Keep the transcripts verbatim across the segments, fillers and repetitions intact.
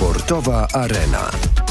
Sportowa Arena.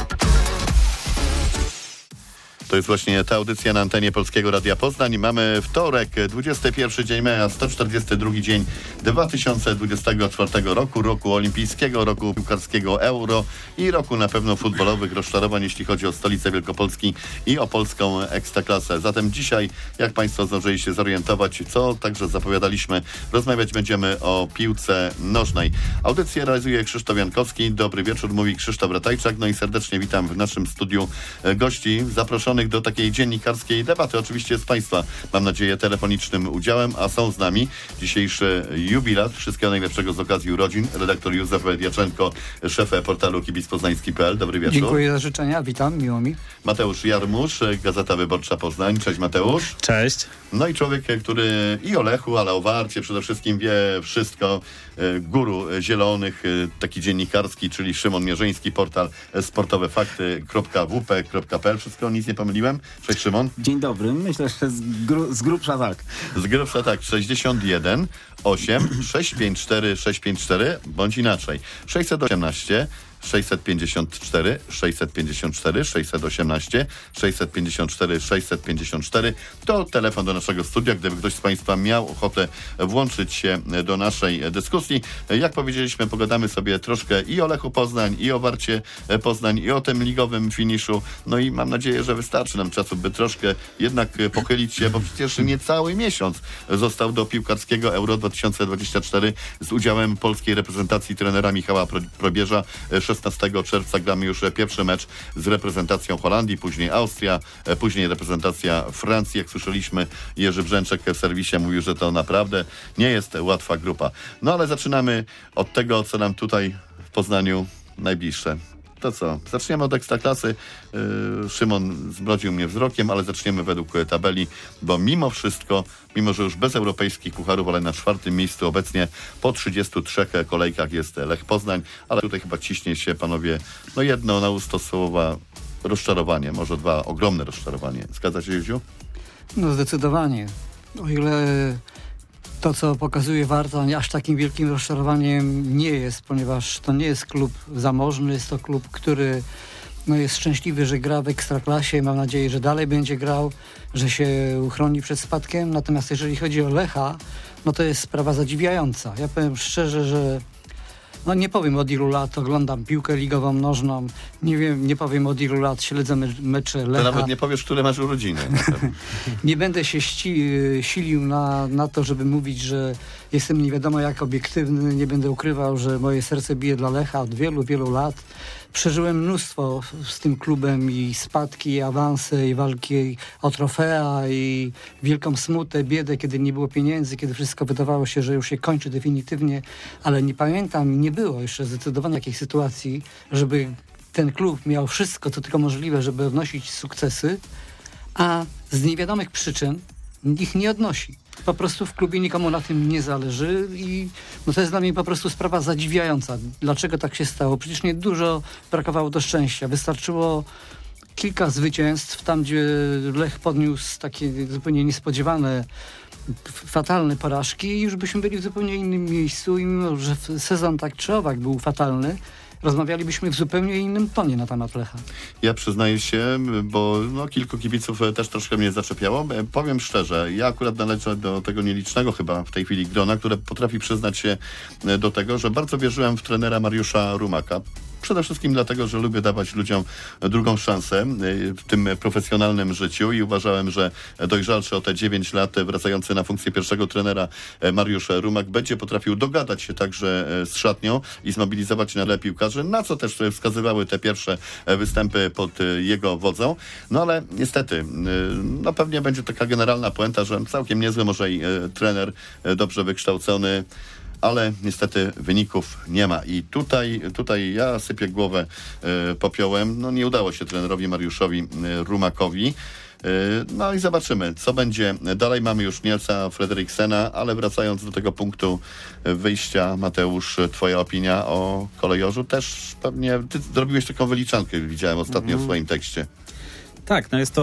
To jest właśnie ta audycja na antenie Polskiego Radia Poznań. Mamy wtorek, dwudziesty pierwszy dzień maja, sto czterdziesty drugi dzień dwa tysiące dwudziestego czwartego roku, roku olimpijskiego, roku piłkarskiego Euro i roku na pewno futbolowych rozczarowań, jeśli chodzi o stolicę Wielkopolski i o polską ekstraklasę. Zatem dzisiaj, jak Państwo zdążyli się zorientować, co także zapowiadaliśmy, rozmawiać będziemy o piłce nożnej. Audycję realizuje Krzysztof Jankowski. Dobry wieczór, mówi Krzysztof Ratajczak. No i serdecznie witam w naszym studiu gości zaproszonych do takiej dziennikarskiej debaty, oczywiście z Państwa, mam nadzieję, telefonicznym udziałem, a są z nami dzisiejszy jubilat. Wszystkiego najlepszego z okazji urodzin. Redaktor Józef Diaczenko, szef portalu kibic poznański kropka p l. Dobry wieczór. Dziękuję za życzenia, witam, miło mi. Mateusz Jarmusz, Gazeta Wyborcza Poznań. Cześć Mateusz. Cześć. No i człowiek, który i o Lechu, ale o Warcie przede wszystkim wie wszystko. Guru zielonych, taki dziennikarski, czyli Szymon Mierzyński, portal sportowe fakty kropka w p kropka p l. Wszystko, nic nie pomyliłem? Cześć Szymon. Dzień dobry, myślę, że z, gru, z grubsza tak. Z grubsza tak, sześćdziesiąt jeden osiem sześć pięć cztery sześć pięć cztery bądź inaczej sześćset osiemnaście sześćset pięćdziesiąt cztery sześćset pięćdziesiąt cztery sześćset osiemnaście sześćset pięćdziesiąt cztery sześćset pięćdziesiąt cztery to telefon do naszego studia, gdyby ktoś z Państwa miał ochotę włączyć się do naszej dyskusji. Jak powiedzieliśmy, pogadamy sobie troszkę i o Lechu Poznań, i o Warcie Poznań, i o tym ligowym finiszu. No i mam nadzieję, że wystarczy nam czasu, by troszkę jednak pochylić się, bo przecież niecały miesiąc został do piłkarskiego Euro dwa tysiące dwudziestego czwartego z udziałem polskiej reprezentacji trenera Michała Probierza. szesnastego czerwca gramy już pierwszy mecz z reprezentacją Holandii, później Austria, później reprezentacja Francji. Jak słyszeliśmy, Jerzy Brzęczek w serwisie mówił, że to naprawdę nie jest łatwa grupa. No ale zaczynamy od tego, co nam tutaj w Poznaniu najbliższe. To co? Zaczniemy od Ekstraklasy. Yy, Szymon zbrodził mnie wzrokiem, ale zaczniemy według tabeli, bo mimo wszystko, mimo że już bez europejskich pucharów, ale na czwartym miejscu obecnie po trzydziestu trzech kolejkach jest Lech Poznań, ale tutaj chyba ciśnie się, panowie, no jedno na usto słowa rozczarowanie, może dwa, ogromne rozczarowanie. Zgadza się, Józiu? No zdecydowanie. O ile to, co pokazuje Warta, aż takim wielkim rozczarowaniem nie jest, ponieważ to nie jest klub zamożny, jest to klub, który no, jest szczęśliwy, że gra w Ekstraklasie. Mam nadzieję, że dalej będzie grał, że się uchroni przed spadkiem. Natomiast jeżeli chodzi o Lecha, no to jest sprawa zadziwiająca. Ja powiem szczerze, że no nie powiem od ilu lat oglądam piłkę ligową, nożną. Nie wiem, nie powiem od ilu lat śledzę me- mecze Lecha. To nawet nie powiesz, które masz urodziny. Nie będę się ści- silił na, na to, żeby mówić, że jestem nie wiadomo jak obiektywny. Nie będę ukrywał, że moje serce bije dla Lecha od wielu, wielu lat. Przeżyłem mnóstwo z tym klubem i spadki, i awanse, i walki o trofea, i wielką smutę, biedę, kiedy nie było pieniędzy, kiedy wszystko wydawało się, że już się kończy definitywnie, ale nie pamiętam, nie było jeszcze zdecydowanie takiej sytuacji, żeby ten klub miał wszystko, co tylko możliwe, żeby odnosić sukcesy, a z niewiadomych przyczyn ich nie odnosi. Po prostu w klubie nikomu na tym nie zależy i no to jest dla mnie po prostu sprawa zadziwiająca. Dlaczego tak się stało? Przecież nie dużo brakowało do szczęścia. Wystarczyło kilka zwycięstw, tam gdzie Lech podniósł takie zupełnie niespodziewane, fatalne porażki i już byśmy byli w zupełnie innym miejscu i mimo, że sezon tak czy owak był fatalny, rozmawialibyśmy w zupełnie innym tonie na temat Lecha. Ja przyznaję się, bo no, kilku kibiców też troszkę mnie zaczepiało. Powiem szczerze, ja akurat należę do tego nielicznego chyba w tej chwili grona, które potrafi przyznać się do tego, że bardzo wierzyłem w trenera Mariusza Rumaka. Przede wszystkim dlatego, że lubię dawać ludziom drugą szansę w tym profesjonalnym życiu i uważałem, że dojrzalszy o te dziewięć lat, wracający na funkcję pierwszego trenera Mariusz Rumak będzie potrafił dogadać się także z szatnią i zmobilizować na tle piłkarzy, na co też wskazywały te pierwsze występy pod jego wodzą. No ale niestety, no pewnie będzie taka generalna puenta, że całkiem niezły może i trener, dobrze wykształcony, ale niestety wyników nie ma. I tutaj, tutaj ja sypię głowę y, popiołem. No nie udało się trenerowi Mariuszowi y, Rumakowi. Y, no i zobaczymy, co będzie dalej. Mamy już Nielsa Fredriksena, ale wracając do tego punktu wyjścia, Mateusz, twoja opinia o kolejorzu też pewnie, ty zrobiłeś taką wyliczankę, widziałem ostatnio mm. w swoim tekście. Tak, no jest to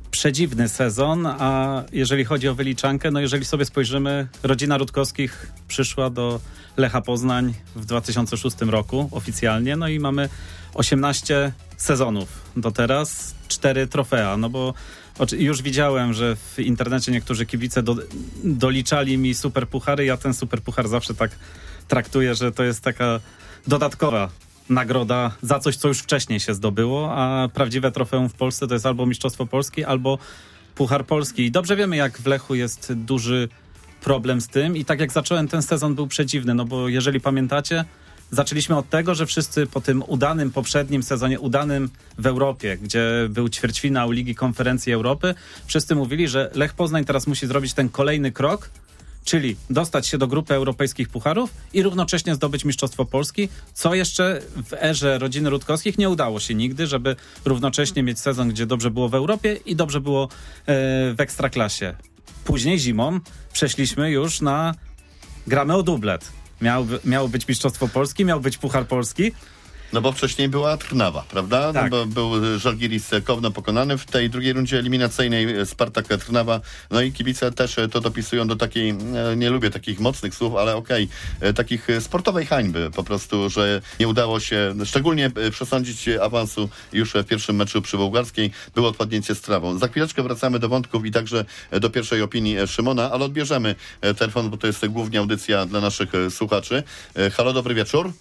przedziwny sezon, a jeżeli chodzi o wyliczankę, no jeżeli sobie spojrzymy, rodzina Rutkowskich przyszła do Lecha Poznań w dwa tysiące szóstym roku oficjalnie, no i mamy osiemnaście sezonów do teraz, cztery trofea, no bo już widziałem, że w internecie niektórzy kibice do, doliczali mi superpuchary, ja ten superpuchar zawsze tak traktuję, że to jest taka dodatkowa nagroda za coś, co już wcześniej się zdobyło, a prawdziwe trofeum w Polsce to jest albo Mistrzostwo Polski, albo Puchar Polski. I dobrze wiemy, jak w Lechu jest duży problem z tym i tak jak zacząłem, ten sezon był przedziwny, no bo jeżeli pamiętacie, zaczęliśmy od tego, że wszyscy po tym udanym poprzednim sezonie, udanym w Europie, gdzie był ćwierćfinał Ligi Konferencji Europy, wszyscy mówili, że Lech Poznań teraz musi zrobić ten kolejny krok, czyli dostać się do grupy europejskich pucharów i równocześnie zdobyć Mistrzostwo Polski, co jeszcze w erze rodziny Rutkowskich nie udało się nigdy, żeby równocześnie mieć sezon, gdzie dobrze było w Europie i dobrze było e, w Ekstraklasie. Później zimą przeszliśmy już na gramy o dublet. Miał, miało być Mistrzostwo Polski, miał być Puchar Polski. No bo wcześniej była Trnawa, prawda? Tak. No bo był Żalgiris Kowno pokonany w tej drugiej rundzie eliminacyjnej, Spartak Trnawa. No i kibice też to dopisują do takiej, nie lubię takich mocnych słów, ale okej, okay, takich sportowej hańby po prostu, że nie udało się szczególnie przesądzić awansu już w pierwszym meczu przy Bułgarskiej. Było odpadnięcie z Trawą. Za chwileczkę wracamy do wątków i także do pierwszej opinii Szymona, ale odbierzemy telefon, bo to jest głównie audycja dla naszych słuchaczy. Halo, dobry wieczór.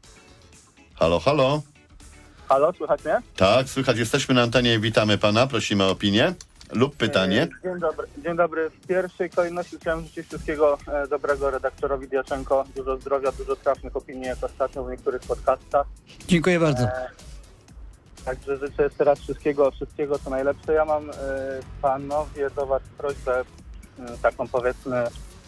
Halo, halo. Halo, słychać mnie? Tak, słychać. Jesteśmy na antenie. Witamy pana. Prosimy o opinię lub pytanie. Dzień dobry. Dzień dobry. W pierwszej kolejności chciałem życzyć wszystkiego e, dobrego redaktorowi Diaczenko. Dużo zdrowia, dużo trafnych opinii, jak ostatnio w niektórych podcastach. Dziękuję bardzo. E, także życzę jeszcze raz wszystkiego, wszystkiego co najlepsze. Ja mam e, panowie do was prośbę e, taką powiedzmy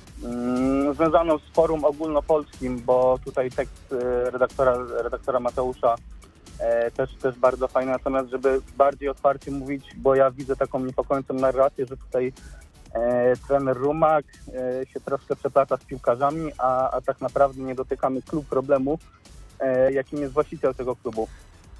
mm, związaną z forum ogólnopolskim, bo tutaj tekst e, redaktora, redaktora Mateusza E, też, też bardzo fajne, natomiast żeby bardziej otwarcie mówić, bo ja widzę taką niepokojącą narrację, że tutaj e, trener Rumak e, się troszkę przeplata z piłkarzami, a, a tak naprawdę nie dotykamy klub problemu, e, jakim jest właściciel tego klubu.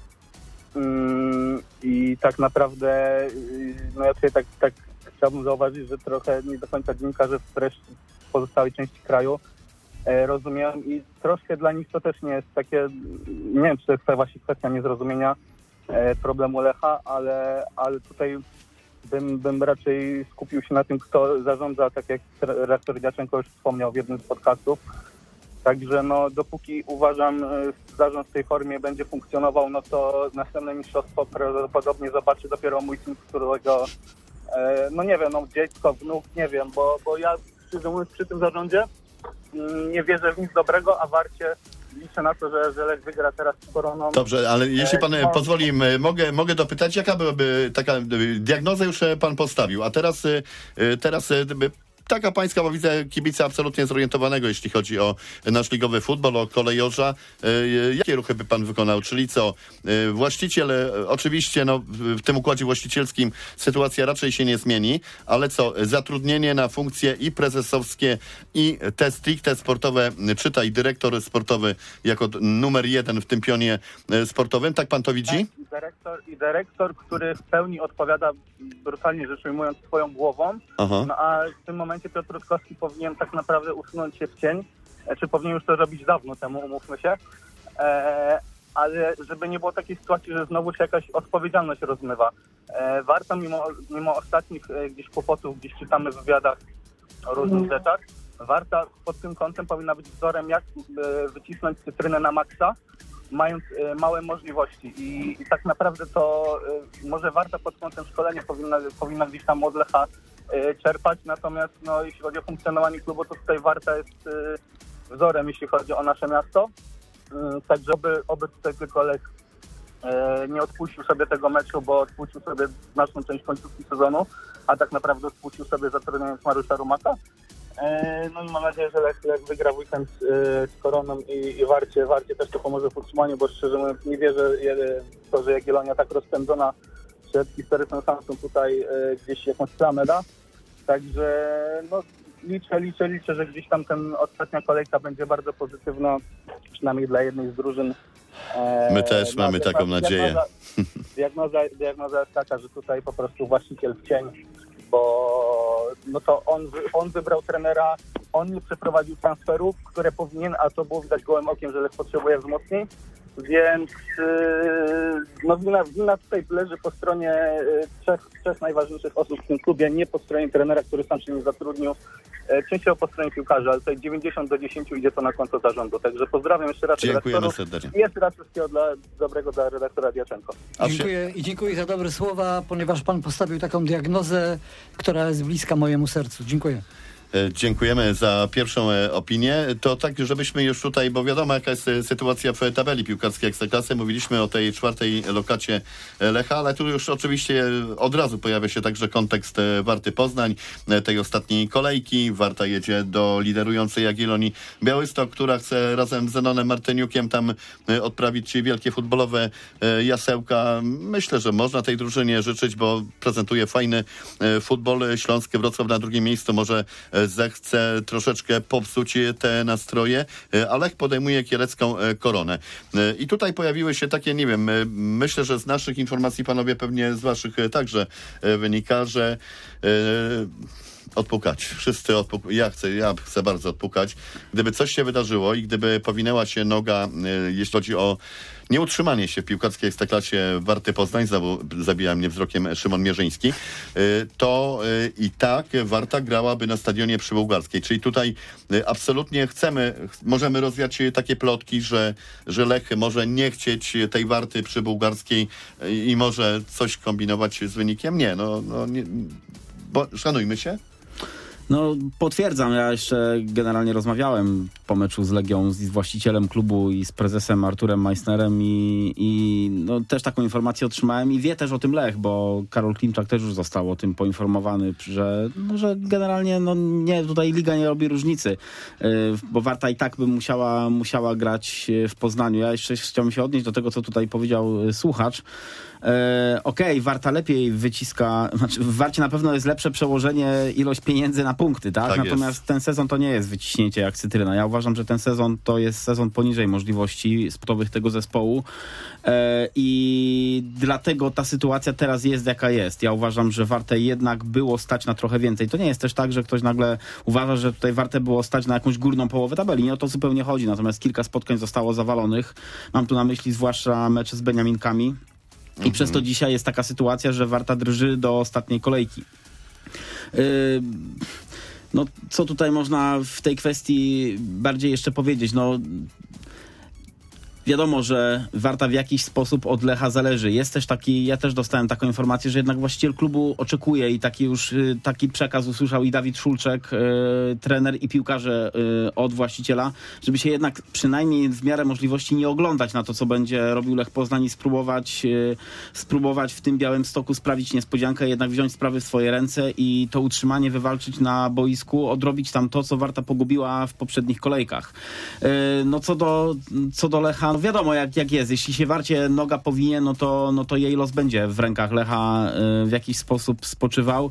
Mm, I tak naprawdę no ja tutaj tak, tak chciałbym zauważyć, że trochę nie do końca dziennikarze w reszcie pozostałej części kraju rozumiem i troszkę dla nich to też nie jest takie, nie wiem, czy to jest właśnie kwestia niezrozumienia e, problemu Lecha, ale, ale tutaj bym, bym raczej skupił się na tym, kto zarządza, tak jak redaktor Diaczenko już wspomniał w jednym z podcastów. Także no, dopóki uważam, zarząd w tej formie będzie funkcjonował, no to następne mistrzostwo prawdopodobnie zobaczy dopiero mój syn, którego, e, no nie wiem, no dziecko, wnuk, nie wiem, bo, bo ja szczerze mówiąc przy tym zarządzie nie wierzę w nic dobrego, a Warcie liczę na to, że, że Lech wygra teraz z Koroną. Dobrze, ale jeśli pan no. pozwoli, mogę, mogę dopytać, jaka byłaby taka diagnozę już pan postawił, a teraz, teraz taka pańska, bo widzę kibica absolutnie zorientowanego, jeśli chodzi o nasz ligowy futbol, o kolejorza. Jakie ruchy by pan wykonał? Czyli co? Właściciel, oczywiście no, w tym układzie właścicielskim sytuacja raczej się nie zmieni, ale co? Zatrudnienie na funkcje i prezesowskie, i te stricte sportowe, czytaj dyrektor sportowy jako numer jeden w tym pionie sportowym. Tak pan to widzi? Tak, i dyrektor, i dyrektor, który w pełni odpowiada, brutalnie rzecz ujmując, swoją głową. Aha. No a w tym momencie Piotr Rutkowski powinien tak naprawdę usunąć się w cień, czy powinien już to robić dawno temu, umówmy się, e, ale żeby nie było takiej sytuacji, że znowu się jakaś odpowiedzialność rozmywa. E, warto mimo, mimo ostatnich e, gdzieś kłopotów, gdzieś czytamy w wywiadach o różnych rzeczach, Warta pod tym kątem powinna być wzorem, jak e, wycisnąć cytrynę na maksa, mając e, małe możliwości i, i tak naprawdę to e, może Warta pod kątem szkolenia powinna, powinna gdzieś tam od Lecha czerpać, natomiast no, jeśli chodzi o funkcjonowanie klubu, to tutaj Warta jest y, wzorem, jeśli chodzi o nasze miasto. Y, także oby, oby tutaj tylko Lech y, nie odpuścił sobie tego meczu, bo odpuścił sobie znaczną część końcówki sezonu, a tak naprawdę odpuścił sobie zatrudniając Mariusza Rumaka. Y, no i mam nadzieję, że Lech, Lech wygra w weekend y, z Koroną i, i Warcie. Warcie też to pomoże w utrzymaniu, bo szczerze mówiąc nie wierzę w to, że Jagiellonia tak rozpędzona przed historyczną szansą tutaj y, gdzieś jakąś plamę da. Także no, liczę, liczę, liczę, że gdzieś tam ten ostatnia kolejka będzie bardzo pozytywna, przynajmniej dla jednej z drużyn. My też mamy taką nadzieję. diagnoza, diagnoza jest taka, że tutaj po prostu właściciel w cień, bo no to on, on wybrał trenera, on nie przeprowadził transferów, które powinien, a to było widać gołym okiem, że Lech potrzebuje wzmocnień, więc yy, no wina, wina tutaj leży po stronie yy, trzech, trzech najważniejszych osób w tym klubie, nie po stronie trenera, który sam się nie zatrudnił, yy, częściowo po stronie piłkarza, ale tutaj dziewięćdziesiąt do dziesięciu idzie to na konto zarządu, także pozdrawiam jeszcze raz Dziękujemy serdecznie. I jeszcze raz wszystkiego dla, dobrego dla redaktora Diaczenko. Dziękuję i dziękuję za dobre słowa, ponieważ pan postawił taką diagnozę, która jest bliska mojemu sercu. Dziękuję. Dziękujemy za pierwszą opinię. To tak, żebyśmy już tutaj, bo wiadomo jaka jest sytuacja w tabeli piłkarskiej Ekstraklasy. Mówiliśmy o tej czwartej lokacie Lecha, ale tu już oczywiście od razu pojawia się także kontekst Warty Poznań, tej ostatniej kolejki. Warta jedzie do liderującej Jagiellonii Białystok, która chce razem z Zenonem Martyniukiem tam odprawić wielkie futbolowe jasełka. Myślę, że można tej drużynie życzyć, bo prezentuje fajny futbol. Śląsk Wrocław na drugim miejscu może zechce troszeczkę popsuć te nastroje, a Lech podejmuje kielecką koronę. I tutaj pojawiły się takie, nie wiem, myślę, że z naszych informacji, panowie, pewnie z waszych także wynika, że yy, odpukać. Wszyscy odpukać. Ja chcę, ja chcę bardzo odpukać. Gdyby coś się wydarzyło i gdyby powinęła się noga, yy, jeśli chodzi o nieutrzymanie się w piłkarskiej Ekstraklasie Warty Poznań, zabija mnie wzrokiem Szymon Mierzyński, to i tak Warta grałaby na stadionie przybułgarskiej. Czyli tutaj absolutnie chcemy, możemy rozwiać takie plotki, że, że Lech może nie chcieć tej Warty przybułgarskiej i może coś kombinować z wynikiem. Nie, no, no nie, bo szanujmy się. No potwierdzam, ja jeszcze generalnie rozmawiałem po meczu z Legią z właścicielem klubu i z prezesem Arturem Meissnerem i, i no, też taką informację otrzymałem i wie też o tym Lech, bo Karol Klimczak też już został o tym poinformowany, że, no, że generalnie no, nie, tutaj liga nie robi różnicy, yy, bo Warta i tak by musiała, musiała grać w Poznaniu. Ja jeszcze chciałbym się odnieść do tego, co tutaj powiedział słuchacz. E, Okej, okay, Warta lepiej wyciska, znaczy w Warcie na pewno jest lepsze przełożenie ilość pieniędzy na punkty, tak? tak Natomiast jest. Ten sezon to nie jest wyciśnięcie jak cytryna. Ja uważam, że ten sezon to jest sezon poniżej możliwości sportowych tego zespołu e, i dlatego ta sytuacja teraz jest jaka jest. Ja uważam, że Wartę jednak było stać na trochę więcej. To nie jest też tak, że ktoś nagle uważa, że tutaj Wartę było stać na jakąś górną połowę tabeli. Nie o to zupełnie chodzi. Natomiast kilka spotkań zostało zawalonych. Mam tu na myśli zwłaszcza mecze z Beniaminkami. I mm-hmm. przez to dzisiaj jest taka sytuacja, że Warta drży do ostatniej kolejki. Yy, no, co tutaj można w tej kwestii bardziej jeszcze powiedzieć? No, wiadomo, że Warta w jakiś sposób od Lecha zależy. Jest też taki, ja też dostałem taką informację, że jednak właściciel klubu oczekuje i taki już taki przekaz usłyszał i Dawid Szulczek, y, trener i piłkarze y, od właściciela, żeby się jednak przynajmniej w miarę możliwości nie oglądać na to, co będzie robił Lech Poznań i spróbować, y, spróbować w tym Białymstoku sprawić niespodziankę, jednak wziąć sprawy w swoje ręce i to utrzymanie wywalczyć na boisku, odrobić tam to, co Warta pogubiła w poprzednich kolejkach. Y, no co do, co do Lecha, no wiadomo jak, jak jest. Jeśli się Warcie noga powinie, no to, no to jej los będzie w rękach Lecha y, w jakiś sposób spoczywał.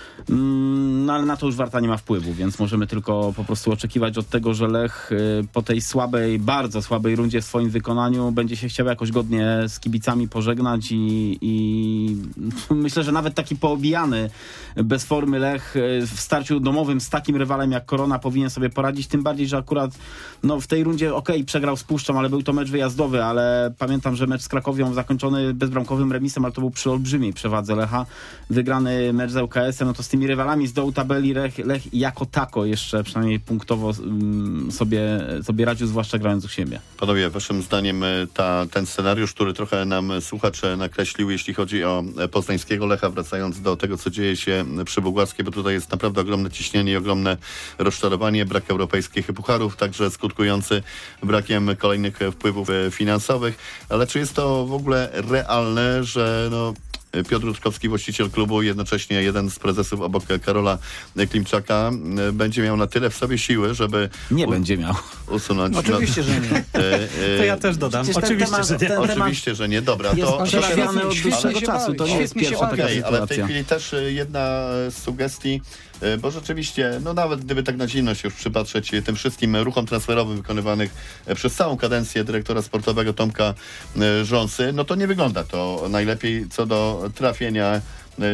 No ale na to już Warta nie ma wpływu, więc możemy tylko po prostu oczekiwać od tego, że Lech y, po tej słabej, bardzo słabej rundzie w swoim wykonaniu będzie się chciał jakoś godnie z kibicami pożegnać i, i myślę, że nawet taki poobijany bez formy Lech y, w starciu domowym z takim rywalem jak Korona powinien sobie poradzić, tym bardziej, że akurat no, w tej rundzie okej, okay, przegrał z Puszczą, ale był to mecz wyjazdowy, ale pamiętam, że mecz z Krakowią zakończony bezbramkowym remisem, ale to był przy olbrzymiej przewadze Lecha. Wygrany mecz z L K S em, no to z tymi rywalami z dołu tabeli Lech, Lech jako tako jeszcze przynajmniej punktowo um, sobie, sobie radził, zwłaszcza grając u siebie. Panowie, waszym zdaniem ta, ten scenariusz, który trochę nam słuchacz nakreślił, jeśli chodzi o poznańskiego Lecha, wracając do tego, co dzieje się przy Bułgarskie, bo tutaj jest naprawdę ogromne ciśnienie i ogromne rozczarowanie, brak europejskich pucharów, także skutkujący brakiem kolejnych wpływów finansowych, ale czy jest to w ogóle realne, że no Piotr Rutkowski, właściciel klubu, jednocześnie jeden z prezesów obok Karola Klimczaka, będzie miał na tyle w sobie siły, żeby... Nie u- będzie miał. Usunąć... Oczywiście, że nie. To ja też dodam. Przecież ten Oczywiście, temat- że nie. ten- Oczywiście, że nie. Dobra, Jest to... przerabiany od świetnie dłuższego się czasu. bawi, To nie jest świetnie się pierwsza bawi. taka Okej, ale w tej sytuacja. chwili też y, jedna z sugestii, y, bo rzeczywiście, no nawet gdyby tak na zimno się już przypatrzeć y, tym wszystkim ruchom transferowym wykonywanych y, przez całą kadencję dyrektora sportowego Tomka y, Rząsy, no to nie wygląda to najlepiej co do trafienia y,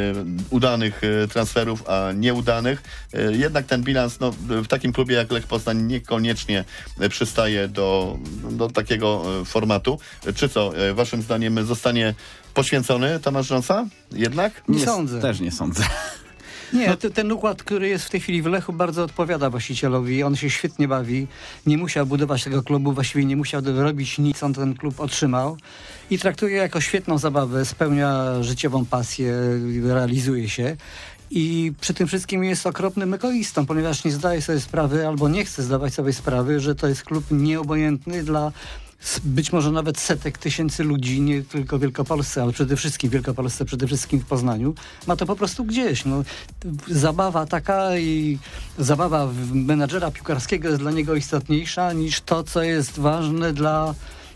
udanych y, transferów, a nieudanych. Y, Jednak ten bilans no, w takim klubie jak Lech Poznań niekoniecznie y, przystaje do, do takiego y, formatu. Czy co, y, waszym zdaniem zostanie poświęcony Tomasz Rząsa? Jednak? Nie sądzę. Też nie sądzę. Nie, te- ten układ, który jest w tej chwili w Lechu, bardzo odpowiada właścicielowi. On się świetnie bawi. Nie musiał budować tego klubu, właściwie nie musiał robić nic, on ten klub otrzymał. I traktuje jako świetną zabawę, spełnia życiową pasję, realizuje się. I przy tym wszystkim jest okropnym egoistą, ponieważ nie zdaje sobie sprawy, albo nie chce zdawać sobie sprawy, że to jest klub nieobojętny dla s- być może nawet setek tysięcy ludzi, nie tylko w Wielkopolsce, ale przede wszystkim w Wielkopolsce, przede wszystkim w Poznaniu. Ma to po prostu gdzieś. No, zabawa taka i zabawa w menadżera piłkarskiego jest dla niego istotniejsza niż to, co jest ważne dla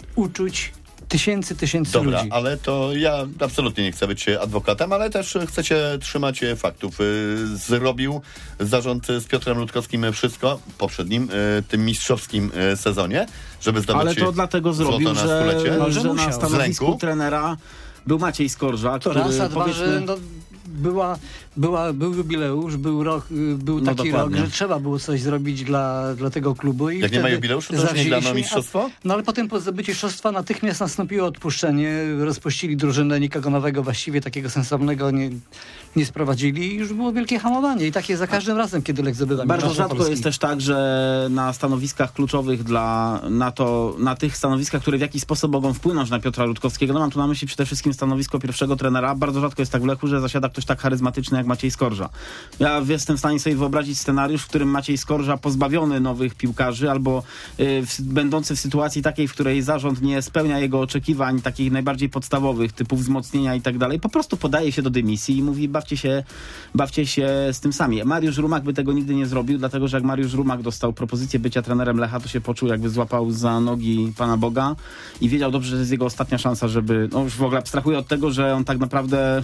uczuć tysięcy, tysięcy Dobra, ludzi. ale to ja absolutnie nie chcę być adwokatem, ale też chcecie trzymać faktów. Y, Zrobił zarząd z Piotrem Rutkowskim wszystko w poprzednim, y, tym mistrzowskim y, sezonie, żeby zdobyć Ale to dlatego zrobił, złoto na że, stulecie. No, że że na musiał. Z stanowisku ręku. trenera był Maciej Skorża, To który raz, a dwa, powiedzmy... że no, była, była, był jubileusz, był, rok, y, był No taki rok, dokładnie. że trzeba było coś zrobić dla, dla tego klubu. I Jak nie ma wtedy jubileuszu, to już nie grano zawzięliśmy, mistrzostwo? a- No ale potem po zdobyciu mistrzostwa natychmiast nastąpiło odpuszczenie, rozpuścili drużynę, nikogo nowego właściwie takiego sensownego nie, nie sprowadzili i już było wielkie hamowanie. I tak jest za każdym razem, kiedy Lech zdobywa Bardzo mistrzostwo rzadko Polski. jest też tak, że na stanowiskach kluczowych dla, na to, na tych stanowiskach, które w jakiś sposób mogą wpłynąć na Piotra Rutkowskiego, no mam tu na myśli przede wszystkim stanowisko pierwszego trenera, bardzo rzadko jest tak w Lechu, że zasiada ktoś tak charyzmatyczny jak Maciej Skorża. Ja jestem w stanie sobie wyobrazić scenariusz, w którym Maciej Skorża pozbawiony nowych piłkarzy albo y, w, będący w sytuacji takiej, w której zarząd nie spełnia jego oczekiwań takich najbardziej podstawowych, typu wzmocnienia i tak dalej, po prostu podaje się do dymisji i mówi bawcie się, bawcie się z tym sami. Mariusz Rumak by tego nigdy nie zrobił, dlatego że jak Mariusz Rumak dostał propozycję bycia trenerem Lecha, to się poczuł, jakby złapał za nogi Pana Boga i wiedział dobrze, że to jest jego ostatnia szansa, żeby, no już w ogóle abstrahuję od tego, że on tak naprawdę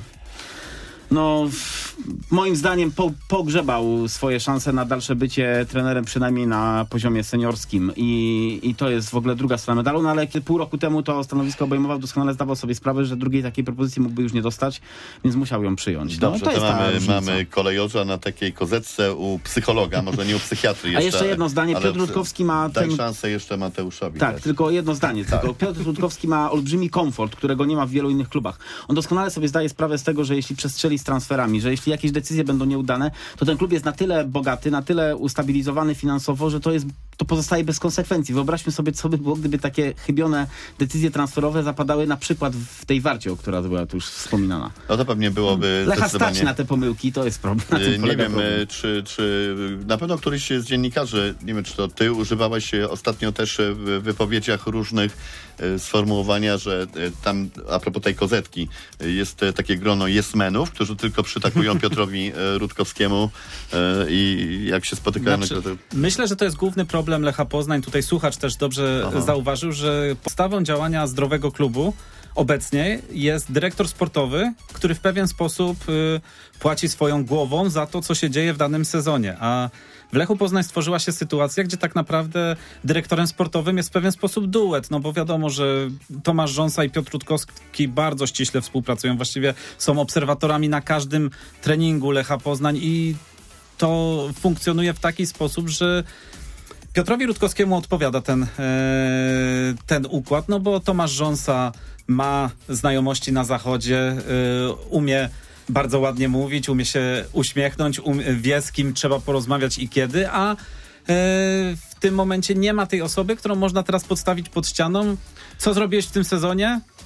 no w, moim zdaniem po, pogrzebał swoje szanse na dalsze bycie trenerem przynajmniej na poziomie seniorskim i, i to jest w ogóle druga strona medalu, no ale pół roku temu to stanowisko obejmował, doskonale zdawał sobie sprawę, że drugiej takiej propozycji mógłby już nie dostać, więc musiał ją przyjąć. Dobrze, no, to, to jest ta mamy, różnica. mamy kolejorza na takiej kozetce u psychologa, może nie u psychiatry jeszcze. A jeszcze jedno zdanie, ale Piotr Rutkowski ma Daj ten... szansę jeszcze Mateuszowi. Tak, dać. tylko jedno zdanie. Tak. Tylko Piotr Rutkowski ma olbrzymi komfort, którego nie ma w wielu innych klubach. On doskonale sobie zdaje sprawę z tego, że jeśli przestrzeli z transferami, że jeśli jakieś decyzje będą nieudane, to ten klub jest na tyle bogaty, na tyle ustabilizowany finansowo, że to jest, to pozostaje bez konsekwencji. Wyobraźmy sobie, co by było, gdyby takie chybione decyzje transferowe zapadały na przykład w tej Warcie, która była tu już wspominana. No to pewnie byłoby Lecha zdecydowanie... stać na te pomyłki, to jest problem. Na tym Nie polega wiem, problem. czy, czy na pewno któryś z dziennikarzy, nie wiem, czy to ty używałeś ostatnio też w wypowiedziach różnych e, sformułowania, że e, tam a propos tej kozetki e, jest e, takie grono yes-menów, którzy tylko przytakują Piotrowi e, Rutkowskiemu e, i jak się spotykają... Znaczy, no to- myślę, że to jest główny problem Lecha Poznań. Tutaj słuchacz też dobrze Aha. zauważył, że podstawą działania zdrowego klubu obecnie jest dyrektor sportowy, który w pewien sposób y, płaci swoją głową za to, co się dzieje w danym sezonie. A w Lechu Poznań stworzyła się sytuacja, gdzie tak naprawdę dyrektorem sportowym jest w pewien sposób duet, no bo wiadomo, że Tomasz Rząsa i Piotr Rutkowski bardzo ściśle współpracują. Właściwie są obserwatorami na każdym treningu Lecha Poznań i to funkcjonuje w taki sposób, że Piotrowi Rutkowskiemu odpowiada ten, e, ten układ, no bo Tomasz Rząsa ma znajomości na zachodzie, e, umie bardzo ładnie mówić, umie się uśmiechnąć, umie, wie z kim trzeba porozmawiać i kiedy, a e, w tym momencie nie ma tej osoby, którą można teraz podstawić pod ścianą. Co zrobiłeś w tym sezonie?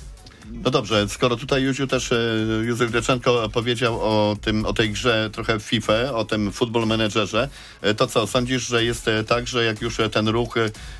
No dobrze, skoro tutaj Józiu też Józef Gryczenko powiedział o tym, o tej grze trochę w FIFA, o tym Football Managerze, to co, sądzisz, że jest tak, że jak już ten ruch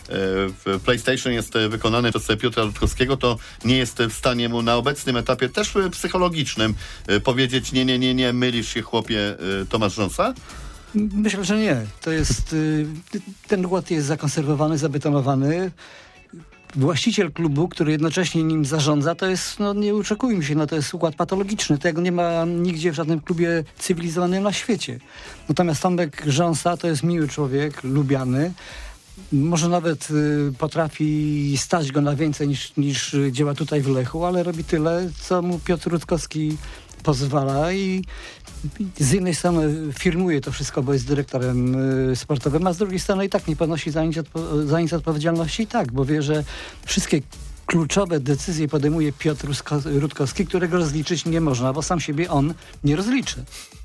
w PlayStation jest wykonany przez Piotra Rutkowskiego, to nie jest w stanie mu na obecnym etapie też psychologicznym powiedzieć nie, nie, nie, nie, mylisz się chłopie, Tomasz Rząsa? Myślę, że nie. To jest, ten układ jest zakonserwowany, zabetonowany. Właściciel klubu, który jednocześnie nim zarządza, to jest, no nie oczekujmy się, no to jest układ patologiczny. Tego nie ma nigdzie w żadnym klubie cywilizowanym na świecie. Natomiast Tomek Rząsa to jest miły człowiek, lubiany. Może nawet y, potrafi stać go na więcej niż, niż działa tutaj w Lechu, ale robi tyle, co mu Piotr Rutkowski pozwala i z jednej strony firmuje to wszystko, bo jest dyrektorem y, sportowym, a z drugiej strony i tak nie ponosi za nic, odpo- za nic odpowiedzialności, tak, bo wie, że wszystkie kluczowe decyzje podejmuje Piotr Rutkowski, którego rozliczyć nie można, bo sam siebie on nie rozliczy.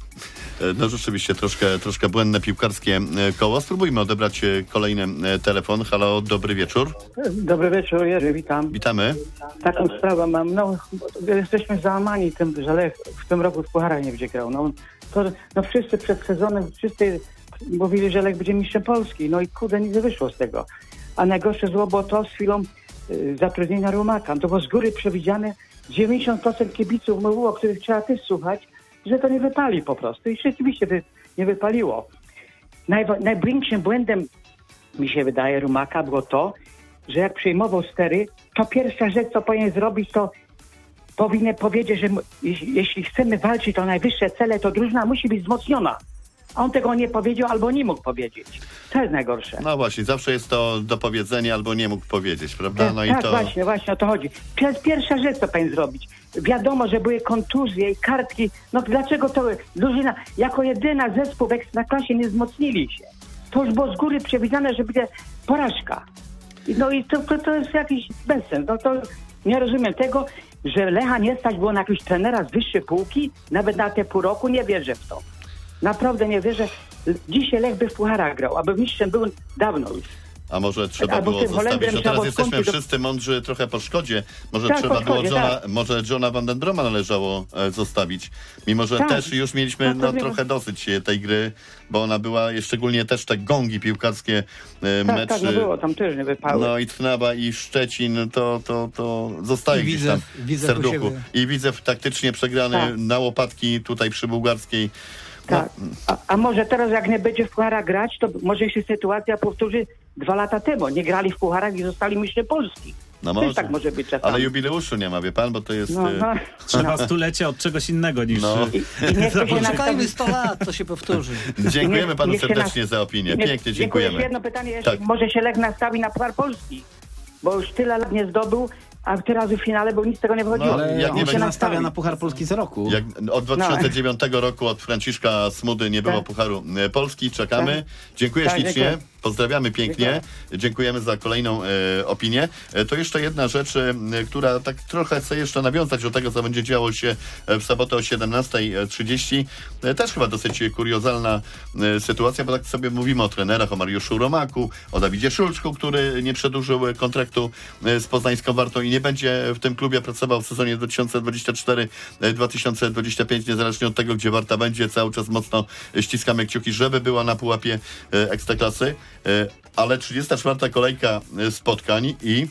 No rzeczywiście troszkę, troszkę błędne piłkarskie koło. Spróbujmy odebrać kolejny telefon. Halo, dobry wieczór. Dobry wieczór, Jerzy, witam. Witamy. Taką sprawę mam. No, jesteśmy załamani tym, że Lech w tym roku w pucharach nie będzie grał. No, to, no wszyscy przed sezonem, wszyscy mówili, że Lech będzie mistrzem Polski. No i kurde, nic nie wyszło z tego. A najgorsze zło było to z chwilą y, zatrudnienia Rumaka. To było z góry przewidziane. dziewięćdziesiąt procent kibiców mówiło, których trzeba też słuchać, że to nie wypali po prostu. I rzeczywiście wy, nie wypaliło. Najwa- największym błędem, mi się wydaje, Rumaka było to, że jak przejmował stery, to pierwsza rzecz, co powinien zrobić, to powinien powiedzieć, że m- jeśli, jeśli chcemy walczyć o najwyższe cele, to drużyna musi być wzmocniona. A on tego nie powiedział albo nie mógł powiedzieć. To jest najgorsze. No właśnie, zawsze jest to do powiedzenia albo nie mógł powiedzieć, prawda? No tak, i tak to... właśnie, właśnie o to chodzi. Pier- Pierwsza rzecz, co powinien zrobić. Wiadomo, że były kontuzje i kartki. No dlaczego to drużyna, jako jedyna zespół w Ekstraklasie nie wzmocnili się? To już było z góry przewidziane, że będzie porażka. I No i to, to, to jest jakiś bezsens. No to nie rozumiem tego, że Lecha nie stać było na jakiegoś trenera z wyższej półki, nawet na te pół roku, nie wierzę w to. Naprawdę nie wierzę. Dzisiaj Lech by w pucharach grał, aby mistrzem był dawno już. A może trzeba Albo było tym zostawić, Holendrem no trzeba teraz było jesteśmy skąpić do- wszyscy mądrzy trochę po szkodzie. Może Tak, trzeba po było szkodzie, Johna, tak. może Johna Vandendroma należało e, zostawić. Mimo, że Tak. też już mieliśmy No to no, nie- trochę dosyć e, tej gry, bo ona była, e, szczególnie też te gongi piłkarskie, e, Tak, mecz, tak, no było, tam też nie wypały. no i Trnava i Szczecin, to, to, to zostaje I gdzieś Widzew- tam w Widzew u serduchu. siebie. I Widzew taktycznie przegrany Tak. na łopatki tutaj przy Bułgarskiej. Tak. A, a może teraz jak nie będzie w pucharach grać, to może się sytuacja powtórzy dwa lata temu. Nie grali w pucharach i zostali mistrzem Polski. No Też może. tak może być czasami. Ale jubileuszu nie ma, wie pan, bo to jest... No, e, no. Trzeba stulecia od czegoś innego niż... No. I, i niech to się Czekajmy nastawi... sto lat, to się powtórzy. Dziękujemy niech- panu niech się serdecznie nas- za opinię. Nie- Pięknie Dziękuję. dziękujemy. Jeszcze jedno pytanie, jeszcze Tak. może się Lech nastawi na Puchar Polski, bo już tyle lat nie zdobył, a teraz w finale, bo nic z tego nie wychodziło. No, Ale jak jak nie on się będzie- nastawia na Puchar Polski co roku. Jak od dwa tysiące dziewiątego roku od Franciszka Smudy nie było Tak. Pucharu e, Polski. Czekamy. Tak. Dziękuję Tak, ślicznie. dziękuję. Pozdrawiamy pięknie. Dziękuję. Dziękujemy za kolejną e, opinię. E, to jeszcze jedna rzecz, e, która tak trochę chce jeszcze nawiązać do tego, co będzie działo się e, w sobotę o siedemnasta trzydzieści. E, też chyba dosyć kuriozalna e, sytuacja, bo tak sobie mówimy o trenerach, o Mariuszu Romaku, o Dawidzie Szulczku, który nie przedłużył e, kontraktu e, z Poznańską Wartą i nie będzie w tym klubie pracował w sezonie dwa tysiące dwudziestym czwartym dwa tysiące dwudziestym piątym, niezależnie od tego, gdzie Warta będzie. Cały czas mocno ściskamy kciuki, żeby była na pułapie e, Ekstraklasy. E, ale trzydziesta czwarta kolejka e, spotkań i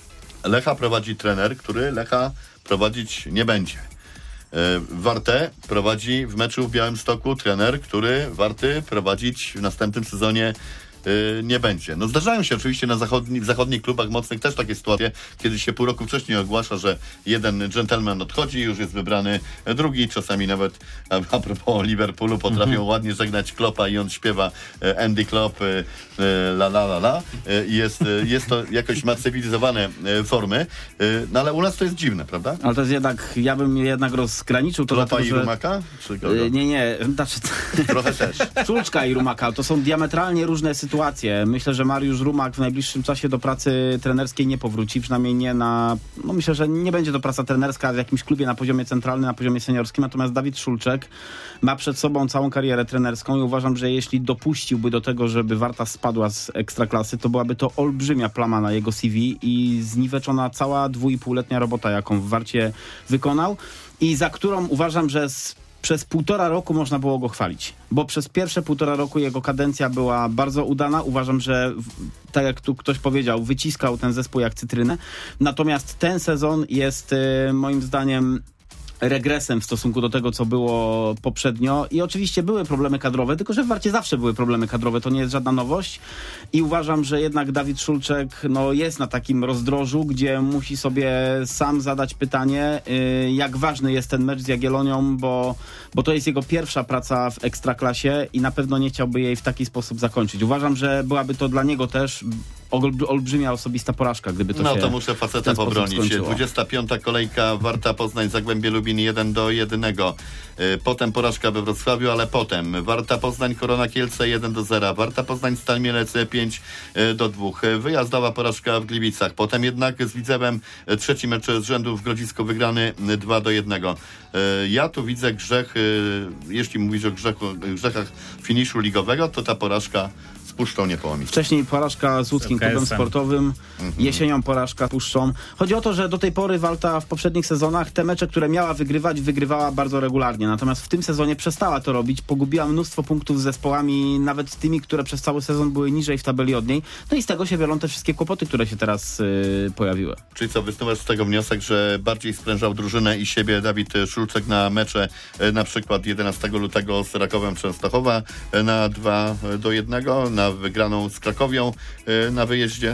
Lecha prowadzi trener, który Lecha prowadzić nie będzie. E, Wartę prowadzi w meczu w Białymstoku trener, który Warty prowadzić w następnym sezonie y, nie będzie. No zdarzają się oczywiście na zachodni, w zachodnich klubach mocnych też takie sytuacje, kiedy się pół roku wcześniej ogłasza, że jeden dżentelmen odchodzi, już jest wybrany drugi, czasami nawet a, a propos Liverpoolu potrafią mm-hmm. ładnie żegnać Kloppa i on śpiewa e, Andy Klopp e, e, la la la la e, i jest, e, jest to jakoś ma cywilizowane e, formy, e, no ale u nas to jest dziwne, prawda? Ale to jest jednak, ja bym jednak rozgraniczył to Kloppa dlatego, i że... Rumaka? Czy kogo? Y, Nie, nie, znaczy... Trochę też. Szulczka i Rumaka, to są diametralnie różne sytuacje. sytuację. Myślę, że Mariusz Rumak w najbliższym czasie do pracy trenerskiej nie powróci, przynajmniej nie na... No myślę, że nie będzie to praca trenerska w jakimś klubie na poziomie centralnym, na poziomie seniorskim, natomiast Dawid Szulczek ma przed sobą całą karierę trenerską i uważam, że jeśli dopuściłby do tego, żeby Warta spadła z Ekstraklasy, to byłaby to olbrzymia plama na jego C V i zniweczona cała dwuipółletnia robota, jaką w Warcie wykonał i za którą uważam, że z przez półtora roku można było go chwalić, bo przez pierwsze półtora roku jego kadencja była bardzo udana. Uważam, że tak jak tu ktoś powiedział, wyciskał ten zespół jak cytrynę. Natomiast ten sezon jest moim zdaniem regresem w stosunku do tego, co było poprzednio i oczywiście były problemy kadrowe, tylko że w Warcie zawsze były problemy kadrowe, to nie jest żadna nowość i uważam, że jednak Dawid Szulczek no, jest na takim rozdrożu, gdzie musi sobie sam zadać pytanie, yy, jak ważny jest ten mecz z Jagiellonią, bo, bo to jest jego pierwsza praca w Ekstraklasie i na pewno nie chciałby jej w taki sposób zakończyć. Uważam, że byłaby to dla niego też olbrzymia osobista porażka, gdyby to no, się to muszę faceta pobronić. dwudziesta piąta kolejka, Warta Poznań, Zagłębie Lubin jeden do jednego. Potem porażka we Wrocławiu, ale potem Warta Poznań, Korona Kielce jeden do zera. Warta Poznań, Stal Mielec pięć do dwóch. Wyjazdowa porażka w Gliwicach. Potem jednak z Widzewem trzeci mecz z rzędu w Grodzisku wygrany dwa do jednego. Ja tu widzę grzech, jeśli mówisz o grzechu, grzechach finiszu ligowego, to ta porażka z Puszczą Niepołomice. Wcześniej porażka z łódzkim klubem sportowym, mm-hmm. jesienią porażka z Puszczą. Chodzi o to, że do tej pory Warta w poprzednich sezonach te mecze, które miała wygrywać, wygrywała bardzo regularnie. Natomiast w tym sezonie przestała to robić. Pogubiła mnóstwo punktów z zespołami, nawet z tymi, które przez cały sezon były niżej w tabeli od niej. No i z tego się biorą te wszystkie kłopoty, które się teraz yy, pojawiły. Czyli co, wysnuwasz z tego wniosek, że bardziej sprężał drużynę i siebie Dawid Szulczek na mecze, yy, na przykład jedenastego lutego z Rakowem Częstochowa yy, na dwa do jednego, na wygraną z Krakowią yy, na wyjeździe?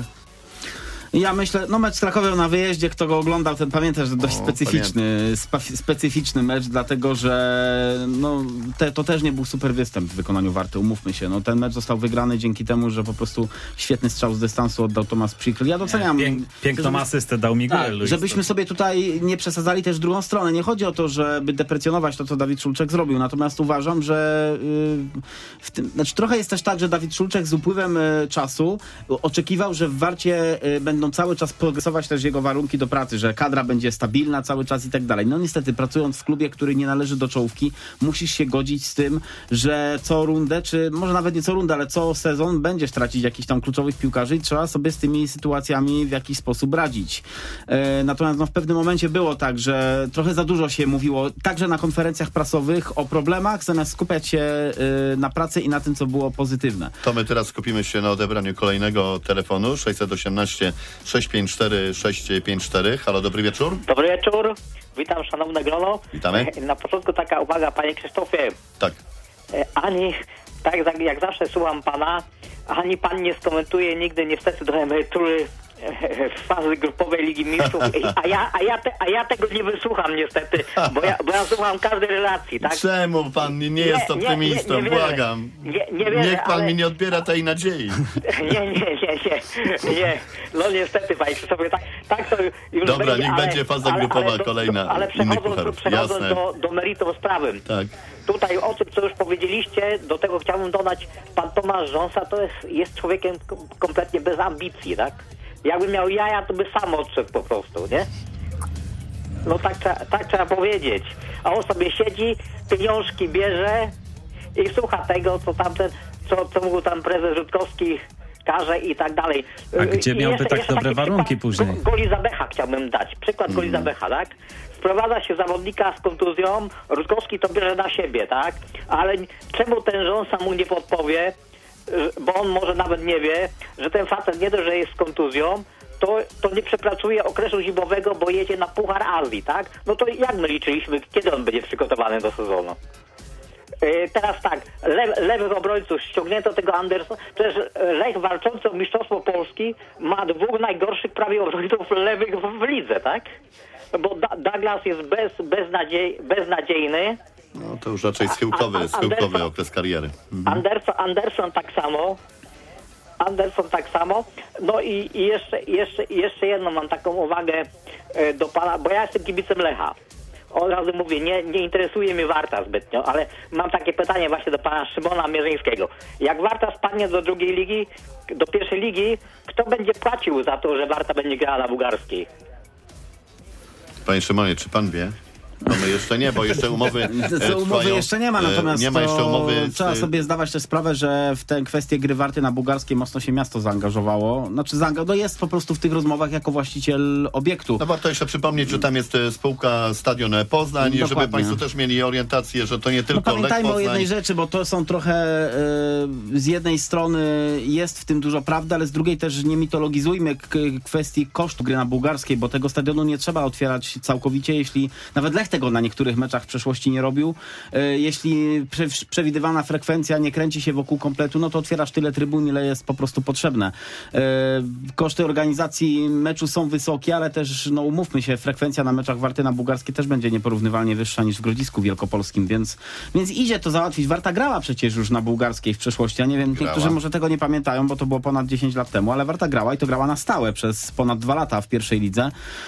Ja myślę, no mecz z Krakowią na wyjeździe, kto go oglądał, ten pamięta, że dość o, specyficzny, spa, specyficzny mecz, dlatego że no, te, to też nie był super występ w wykonaniu Warty, umówmy się. No, ten mecz został wygrany dzięki temu, że po prostu świetny strzał z dystansu oddał Tomasz Przikryl. Ja doceniam. Pięk, piękną żeby, asystę dał Miguel. Tak, żebyśmy sobie tutaj nie przesadzali też drugą stronę. Nie chodzi o to, żeby deprecjonować to, co Dawid Szulczek zrobił, natomiast uważam, że yy, w tym, znaczy trochę jest też tak, że Dawid Szulczek z upływem yy, czasu oczekiwał, że w Warcie yy, będą cały czas progresować też jego warunki do pracy, że kadra będzie stabilna cały czas i tak dalej. No niestety, pracując w klubie, który nie należy do czołówki, musisz się godzić z tym, że co rundę, czy może nawet nie co rundę, ale co sezon będziesz tracić jakichś tam kluczowych piłkarzy i trzeba sobie z tymi sytuacjami w jakiś sposób radzić. E, natomiast no, w pewnym momencie było tak, że trochę za dużo się mówiło, także na konferencjach prasowych, o problemach, zamiast skupiać się e, na pracy i na tym, co było pozytywne. To my teraz skupimy się na odebraniu kolejnego telefonu sześćset osiemnaście sześć pięć cztery sześć pięć cztery. Halo, dobry wieczór. Dobry wieczór. Witam szanowne grono. Witamy. Na początku taka uwaga, panie Krzysztofie. Tak. Ani, tak jak zawsze słucham pana, ani pan nie skomentuje nigdy niestety do emerytury fazy grupowej Ligi Mistrzów, a ja, a, ja te, a ja tego nie wysłucham niestety, bo ja, bo ja słucham każdej relacji, tak? Czemu pan nie, nie jest nie, optymistą? Nie, nie, nie błagam. Nie, nie wierzę, Niech pan ale... mi nie odbiera tej nadziei. Nie, nie, nie, nie, nie. No niestety, panie Krzysztofie, tak, tak to już Dobra, będzie, niech ale, będzie faza ale, grupowa ale do, kolejna. Do, ale przechodząc, przechodząc do, do meritum sprawy. Tak. Tutaj o tym, co już powiedzieliście, do tego chciałbym dodać, pan Tomasz Rząsa to jest, jest człowiekiem kompletnie bez ambicji, tak? Jakby miał jaja, to by sam odszedł po prostu, nie? No tak, tak trzeba powiedzieć. A on sobie siedzi, pieniążki bierze i słucha tego, co tamten, co, co mu tam prezes Rutkowski każe i tak dalej. A gdzie I miałby jeszcze, tak jeszcze dobre warunki później? Go, goli Zabecha chciałbym dać. Przykład mm. goli Zabecha, tak? Wprowadza się zawodnika z kontuzją, Rutkowski to bierze na siebie, tak? Ale czemu ten Rząsa mu nie podpowie, bo on może nawet nie wie, że ten facet nie dość, że jest z kontuzją, to, to nie przepracuje okresu zimowego, bo jedzie na Puchar Azji, tak? No to jak my liczyliśmy, kiedy on będzie przygotowany do sezonu? Yy, teraz tak, le, lewych obrońców, ściągnięto tego Andersona, przecież Lech walczący o Mistrzostwo Polski ma dwóch najgorszych prawie obrońców lewych w, w lidze, tak? Bo da, Douglas jest bez, beznadziej, beznadziejny. No to już raczej schyłkowy, schyłkowy okres kariery. Mhm. Anderson, Anderson tak samo. Anderson tak samo. No i, i jeszcze, jeszcze, jeszcze jedną mam taką uwagę do pana, bo ja jestem kibicem Lecha. od razu mówię, nie, nie interesuje mnie Warta zbytnio, ale mam takie pytanie właśnie do pana Szymona Mierzyńskiego. Jak Warta spadnie do drugiej ligi, do pierwszej ligi, kto będzie płacił za to, że Warta będzie grała na bułgarskiej? Panie Szymonie, czy pan wie? No my jeszcze nie, bo jeszcze umowy Co, umowy trwają, jeszcze nie ma, natomiast nie ma jeszcze umowy. Trzeba sobie zdawać też sprawę, że w tę kwestię gry Warty na bułgarskiej mocno się miasto zaangażowało. Znaczy zaanga- no jest po prostu w tych rozmowach jako właściciel obiektu. No warto jeszcze przypomnieć, że tam jest spółka Stadion Poznań, Dokładnie. żeby państwo też mieli orientację, że to nie tylko no pamiętajmy Lech Poznań. o jednej rzeczy, bo to są trochę y, z jednej strony jest w tym dużo prawdy, ale z drugiej też nie mitologizujmy k- kwestii kosztu gry na bułgarskiej, bo tego stadionu nie trzeba otwierać całkowicie, jeśli nawet Lech tego na niektórych meczach w przeszłości nie robił. Y, jeśli prze- przewidywana frekwencja nie kręci się wokół kompletu, no to otwierasz tyle trybun, ile jest po prostu potrzebne. Y, koszty organizacji meczu są wysokie, ale też, no umówmy się, frekwencja na meczach Warty na bułgarskiej też będzie nieporównywalnie wyższa niż w Grodzisku Wielkopolskim, więc, więc idzie to załatwić. Warta grała przecież już na bułgarskiej w przeszłości. Ja nie wiem, grała. niektórzy może tego nie pamiętają, bo to było ponad dziesięć lat temu, ale Warta grała i to grała na stałe przez ponad dwa lata w pierwszej lidze.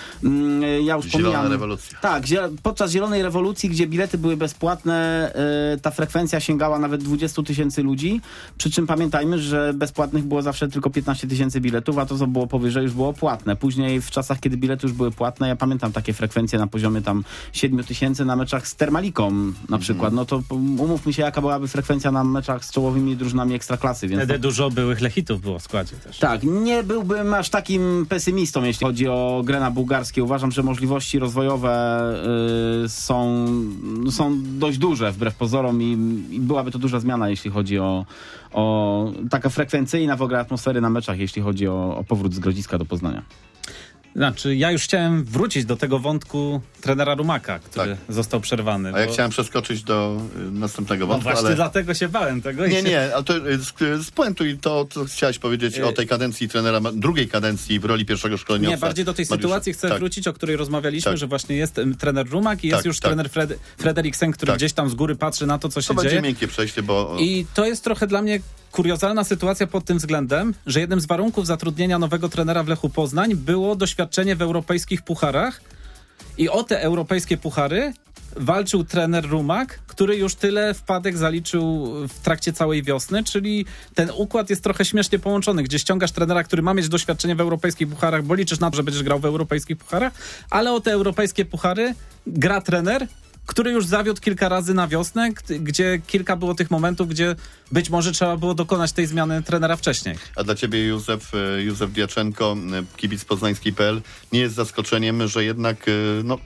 Ja już Zielona pomijam, rewolucja. Tak, podczas Zielonej Rewolucji, gdzie bilety były bezpłatne, ta frekwencja sięgała nawet dwadzieścia tysięcy ludzi, przy czym pamiętajmy, że bezpłatnych było zawsze tylko piętnaście tysięcy biletów, a to, co było powyżej, już było płatne. Później w czasach, kiedy bilety już były płatne, ja pamiętam takie frekwencje na poziomie tam siedmiu tysięcy na meczach z Termaliką na przykład. No to umówmy się, jaka byłaby frekwencja na meczach z czołowymi drużynami Ekstraklasy. Więc Wtedy to... dużo byłych Lechitów było w składzie też. Tak, nie byłbym aż takim pesymistą, jeśli chodzi o grę na bułgarskie. Uważam, że możliwości rozwojowe y, są, są dość duże wbrew pozorom i, i byłaby to duża zmiana, jeśli chodzi o, o taka frekwencyjna w ogóle atmosfery na meczach, jeśli chodzi o, o powrót z Grodziska do Poznania. Znaczy, ja już chciałem wrócić do tego wątku trenera Rumaka, który tak. został przerwany. A bo... ja chciałem przeskoczyć do y, następnego wątku, no właśnie ale... dlatego się bałem tego. Nie, się... nie, ale to y, spuentuj to, co chciałeś powiedzieć o tej kadencji trenera, drugiej kadencji w roli pierwszego szkoleniowca. Nie, bardziej do tej Mariusza. sytuacji chcę tak. wrócić, o której rozmawialiśmy, tak. że właśnie jest trener Rumak i tak, jest już tak. trener Fred- Frederiksen, który tak. gdzieś tam z góry patrzy na to, co się to dzieje. To będzie miękkie przejście, bo... I to jest trochę dla mnie kuriozalna sytuacja pod tym względem, że jednym z warunków zatrudnienia nowego trenera w Lechu Poznań było doświadczenie w europejskich pucharach i o te europejskie puchary walczył trener Rumak, który już tyle wpadek zaliczył w trakcie całej wiosny, czyli ten układ jest trochę śmiesznie połączony, gdzie ściągasz trenera, który ma mieć doświadczenie w europejskich pucharach, bo liczysz na to, że będziesz grał w europejskich pucharach, ale o te europejskie puchary gra trener, który już zawiódł kilka razy na wiosnę, gdzie kilka było tych momentów, gdzie być może trzeba było dokonać tej zmiany trenera wcześniej. A dla ciebie, Józef, Józef Diaczenko, kibic poznański kropka p l, nie jest zaskoczeniem, że jednak no,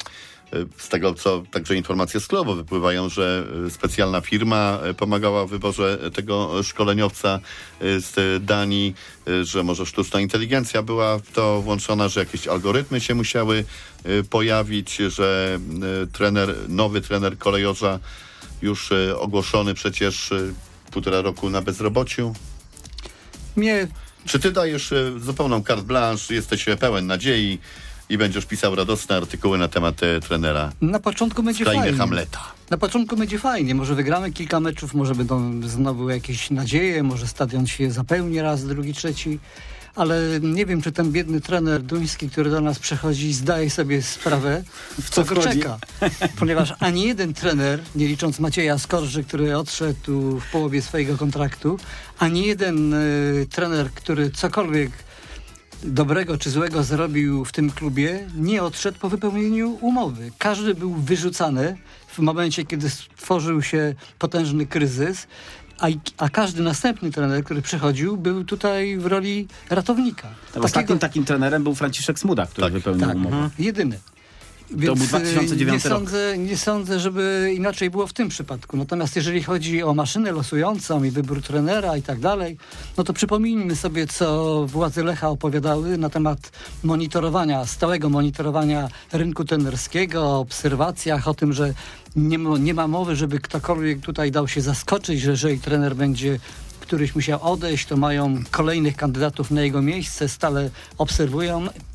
z tego, co także informacje z klubu wypływają, że specjalna firma pomagała w wyborze tego szkoleniowca z Danii, że może sztuczna inteligencja była w to włączona, że jakieś algorytmy się musiały pojawić, że trener, nowy trener kolejorza już ogłoszony przecież półtora roku na bezrobociu. Nie. Czy ty dajesz zupełną carte blanche, jesteś pełen nadziei i będziesz pisał radosne artykuły na temat e, trenera? Na początku będzie fajnie. Hamleta. Na początku będzie fajnie. Może wygramy kilka meczów, może będą znowu jakieś nadzieje, może stadion się zapełni raz, drugi, trzeci. Ale nie wiem, czy ten biedny trener duński, który do nas przychodzi, zdaje sobie sprawę, w co go czeka. Ponieważ ani jeden trener, nie licząc Macieja Skorży, który odszedł w połowie swojego kontraktu, ani jeden y, trener, który cokolwiek dobrego czy złego zrobił w tym klubie, nie odszedł po wypełnieniu umowy. Każdy był wyrzucany w momencie, kiedy stworzył się potężny kryzys, a, a każdy następny trener, który przychodził, był tutaj w roli ratownika. Takiego... Ostatnim takim trenerem był Franciszek Smuda, który tak, wypełnił tak, umowę. Jedyny. Więc to był dwa tysiące dziewiąty nie sądzę, nie sądzę, żeby inaczej było w tym przypadku. Natomiast jeżeli chodzi o maszynę losującą i wybór trenera i tak dalej, no to przypomnijmy sobie, co władze Lecha opowiadały na temat monitorowania, stałego monitorowania rynku trenerskiego, o obserwacjach, o tym, że nie ma, nie ma mowy, żeby ktokolwiek tutaj dał się zaskoczyć, że jeżeli trener będzie któryś musiał odejść, to mają kolejnych kandydatów na jego miejsce, stale obserwują.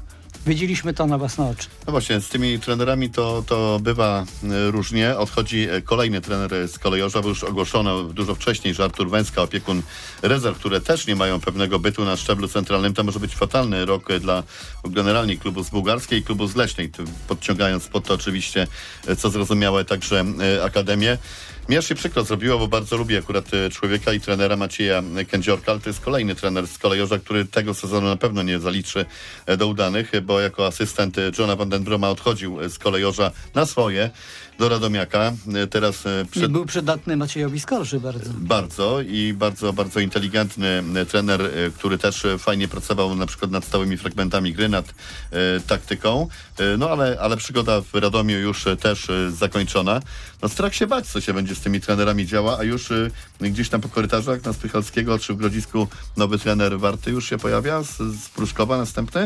Widzieliśmy to na własne oczy. No właśnie, z tymi trenerami to, to bywa y, różnie. Odchodzi y, kolejny trener z Kolejorza, bo już ogłoszono dużo wcześniej, że Artur Węska, opiekun rezerw, które też nie mają pewnego bytu na szczeblu centralnym. To może być fatalny rok y, dla generalnie klubu z Bułgarskiej i klubu z Leśnej, tu podciągając pod to oczywiście, y, co zrozumiałe, także y, Akademię. Mnie aż się przykro zrobiło, bo bardzo lubię akurat człowieka i trenera Macieja Kędziorka, ale to jest kolejny trener z Kolejorza, który tego sezonu na pewno nie zaliczy do udanych, bo jako asystent Johna van den Broma odchodził z Kolejorza na swoje do Radomiaka. Teraz przed... był przydatny Maciejowi Skorży bardzo. Bardzo i bardzo, bardzo inteligentny trener, który też fajnie pracował na przykład nad stałymi fragmentami gry, nad e, taktyką. E, no ale, ale przygoda w Radomiu już też e, zakończona. No strach się bać, co się będzie z tymi trenerami działa, a już e, gdzieś tam po korytarzach na Spychalskiego czy w Grodzisku nowy trener Warty już się pojawia z, z Pruszkowa następny?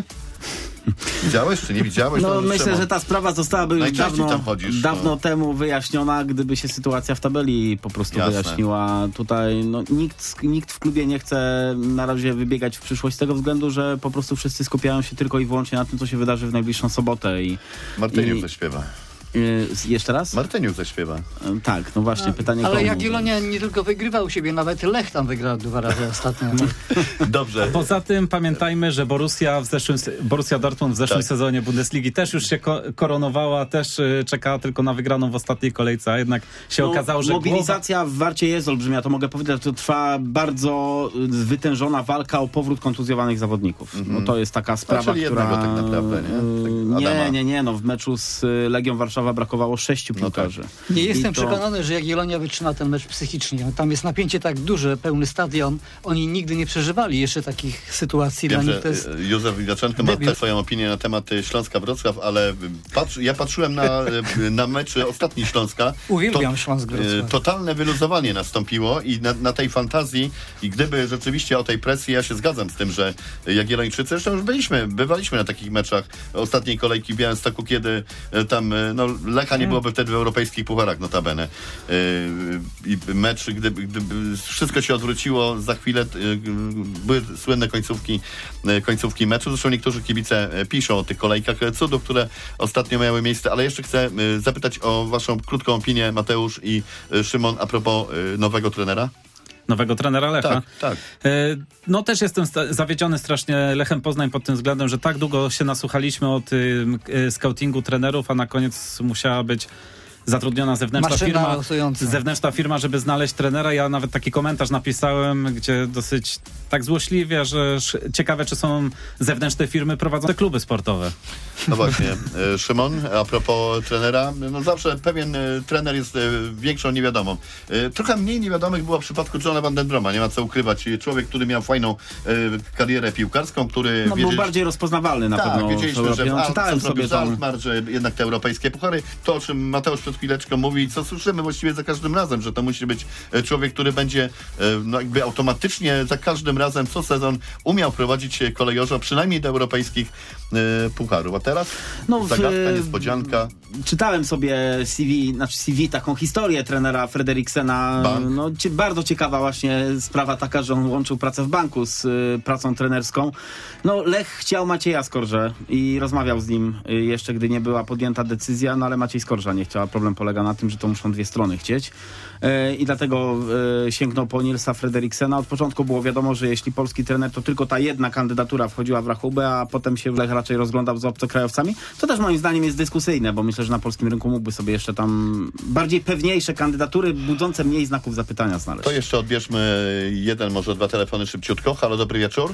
Widziałeś czy nie widziałeś? No, no myślę, trzeba... że ta sprawa zostałaby już dawno, tam chodzisz, dawno no. temu wyjaśniona, gdyby się sytuacja w tabeli po prostu Jasne. wyjaśniła. Tutaj no, nikt, nikt w klubie nie chce na razie wybiegać w przyszłość z tego względu, że po prostu wszyscy skupiają się tylko i wyłącznie na tym, co się wydarzy w najbliższą sobotę. I, Martyniuk i... zaśpiewa. Yy, jeszcze raz? Martyniuk zaśpiewa. Yy, tak, no właśnie, A, pytanie Ale komu? Jagiellonia nie tylko wygrywa u siebie, nawet Lech tam wygrał dwa razy ostatnio. Dobrze. Poza tym pamiętajmy, że Borussia, w zeszłym, Borussia Dortmund w zeszłym tak. sezonie Bundesligi też już się ko- koronowała, też y, czekała tylko na wygraną w ostatniej kolejce, a jednak się no, okazało, że mobilizacja głowa... w Warcie jest olbrzymia, to mogę powiedzieć, to trwa bardzo wytężona walka o powrót kontuzjowanych zawodników. Mm-hmm. No to jest taka sprawa, czyli która... jednego tak naprawdę, nie? Tak, nie, nie, nie, no w meczu z Legią Warszawa brakowało sześciu piłkarzy. No tak. Nie jestem to... przekonany, że Jagiellonia wytrzyma ten mecz psychicznie. Tam jest napięcie tak duże, pełny stadion. Oni nigdy nie przeżywali jeszcze takich sytuacji. Wiem, Dla że nich to jest Józef Wilaczenko ma też swoją opinię na temat Śląska-Wrocław, ale patrz, ja patrzyłem na, na mecz ostatni Śląska. Uwielbiam to, Śląsk-Wrocław. Totalne wyluzowanie nastąpiło i na, na tej fantazji i gdyby rzeczywiście o tej presji, ja się zgadzam z tym, że Jagiellończycy, zresztą już byliśmy, bywaliśmy na takich meczach ostatniej kolejki w Białymstoku, kiedy tam no, Lecha nie byłoby wtedy w europejskich pucharach notabene. I mecz, gdyby, gdyby wszystko się odwróciło, za chwilę były słynne końcówki, końcówki meczu. Zresztą niektórzy kibice piszą o tych kolejkach cudów, które ostatnio miały miejsce, ale jeszcze chcę zapytać o waszą krótką opinię, Mateusz i Szymon, a propos nowego trenera. Nowego trenera Lecha. Tak, tak. No też jestem sta- zawiedziony strasznie Lechem Poznań pod tym względem, że tak długo się nasłuchaliśmy o tym y, scoutingu trenerów, a na koniec musiała być zatrudniona zewnętrzna Maszyna firma, losująca. zewnętrzna firma, żeby znaleźć trenera. Ja nawet taki komentarz napisałem, gdzie dosyć tak złośliwie, że sz- ciekawe, czy są zewnętrzne firmy prowadzące kluby sportowe. No właśnie. E, Szymon, a propos trenera, no zawsze pewien e, trener jest e, większą niewiadomą. E, trochę mniej niewiadomych było w przypadku Johna van den Broma, nie ma co ukrywać. Człowiek, który miał fajną e, karierę piłkarską, który... No wiedzieli... był bardziej rozpoznawalny na tak, pewno. wiedzieliśmy, że w no, czytałem sobie z Altmar, że jednak te europejskie puchary, to o czym Mateusz przed chwileczką mówi i co słyszymy właściwie za każdym razem, że to musi być e, człowiek, który będzie e, no jakby automatycznie za każdym razem co sezon umiał prowadzić Kolejorza przynajmniej do europejskich e, pucharów. A teraz no, zagadka, w, niespodzianka. Czytałem sobie C V, znaczy C V, taką historię trenera Frederiksena. No, cie, bardzo ciekawa właśnie sprawa taka, że on łączył pracę w banku z y, pracą trenerską. No Lech chciał Macieja Skorżę i rozmawiał z nim y, jeszcze, gdy nie była podjęta decyzja, no ale Maciej Skorża nie chciał. Problem polega na tym, że to muszą dwie strony chcieć. Y, I dlatego y, sięgnął po Nilsa Frederiksena. Od początku było wiadomo, że jeśli polski trener, to tylko ta jedna kandydatura wchodziła w rachubę, a potem się Lech raczej rozglądał za obcokrajowcami. To też moim zdaniem jest dyskusyjne, bo myślę, że na polskim rynku mógłby sobie jeszcze tam bardziej pewniejsze kandydatury, budzące mniej znaków zapytania znaleźć. To jeszcze odbierzmy jeden, może dwa telefony szybciutko. Halo, dobry wieczór.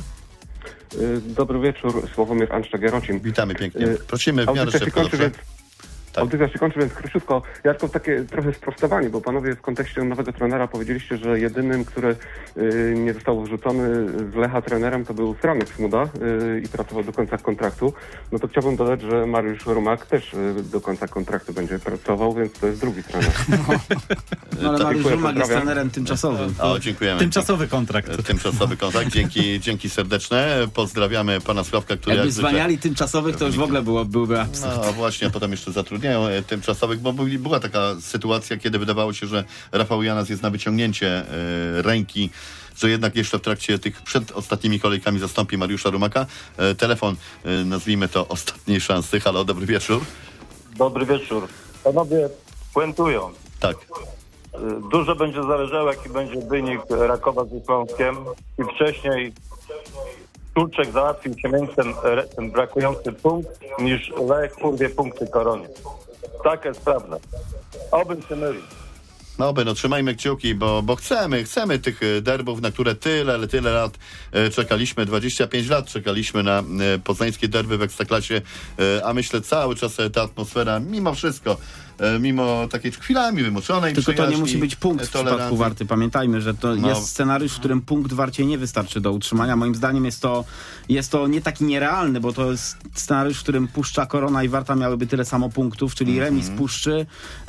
Dobry wieczór, Sławomir Anszczak-Jarocin. Witamy pięknie. Prosimy w miarę szybko, dobrze? Tak. Audycja się kończy, więc króciutko. Ja tylko takie trochę sprostowanie, bo panowie w kontekście nowego trenera powiedzieliście, że jedynym, który y, nie został wrzucony z Lecha trenerem, to był Franek Smuda y, i pracował do końca kontraktu. No to chciałbym dodać, że Mariusz Rumak też y, do końca kontraktu będzie pracował, więc to jest drugi trener. No, no ale tak, Mariusz Rumak jest trenerem tymczasowym. O, dziękujemy. Tymczasowy kontrakt. Tymczasowy kontrakt. Dzięki, dzięki serdeczne. Pozdrawiamy pana Sławka, który... Jakby jak zwykle... zwaniali tymczasowych, to już w ogóle było, byłby absurd. No właśnie, a potem jeszcze zatrudnił zatrudniają e, tymczasowych, bo była taka sytuacja, kiedy wydawało się, że Rafał Janas jest na wyciągnięcie e, ręki, że jednak jeszcze w trakcie tych przed ostatnimi kolejkami zastąpi Mariusza Rumaka. E, telefon, e, nazwijmy to ostatniej szansy. Halo, dobry wieczór. Dobry wieczór. Panowie, puentując. Tak. Dużo będzie zależało, jaki będzie wynik Rakowa z Śląskiem i wcześniej Szulczek załatwił się mieć ten, ten brakujący punkt, niż Lech urwie punkty Koronie. Taka jest prawda. Oby się myli. No oby, no trzymajmy kciuki, bo, bo chcemy, chcemy tych derbów, na które tyle, ale tyle lat e, czekaliśmy, dwadzieścia pięć lat czekaliśmy na e, poznańskie derby w Ekstraklasie, e, a myślę cały czas e, ta atmosfera, mimo wszystko, e, mimo takiej chwilami wymoczonej Tylko przyjaźni, to nie musi być punkt w przypadku Warty. Pamiętajmy, że to no. jest scenariusz, w którym punkt Warcie nie wystarczy do utrzymania. Moim zdaniem jest to, jest to nie taki nierealny, bo to jest scenariusz, w którym Puszcza, Korona i Warta miałyby tyle samo punktów, czyli mm-hmm. remis Puszczy, e,